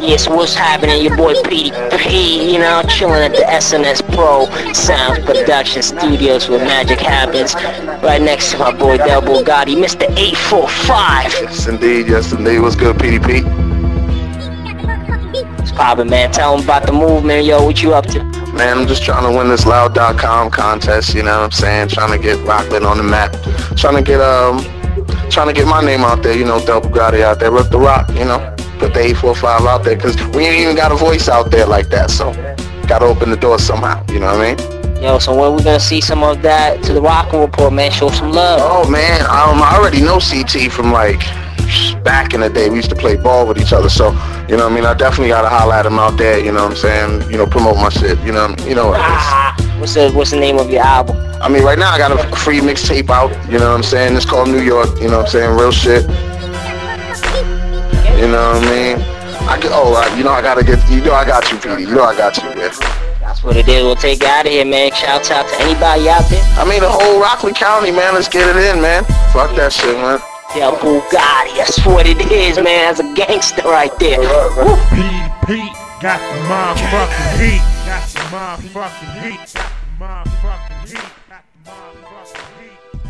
Yes, what's happening? Your boy PDP, you know, chilling at the SNS Pro Sounds Production Studios where magic happens. Right next to my boy Double Gotti, Mr. 845. Yes indeed. What's good, PDP? What's poppin', man? Tell him about the movement, yo. What you up to? Man, I'm just trying to win this Loud.com contest, you know what I'm saying? Trying to get Rockland on the map. Trying to get my name out there, you know, Double Gotti out there. Rip the rock, you know. Put the 845 out there, because we ain't even got a voice out there like that, so gotta open the door somehow, you know what I mean? Yo, so when we gonna see some of that to the Rockin' Report, man? Show some love. Oh, man, I already know CT from, like, back in the day. We used to play ball with each other, so, you know what I mean? I definitely gotta holler at him out there, you know what I'm saying? You know, promote my shit, you know what it is. What's the name of your album? I mean, right now I got a free mixtape out, you know what I'm saying? It's called New York, you know what I'm saying? Real shit. You know what I mean? I got you, PD. You know I got you, man. That's what it is. We'll take it out of here, man. Shouts out to anybody out there. I mean, the whole Rockland County, man. Let's get it in, man. Fuck that shit, man. Yeah, Bugatti. That's what it is, man. That's a gangster right there. Pete got the motherfucking heat. Got the motherfucking heat. Got the motherfucking heat. Got the motherfucking heat.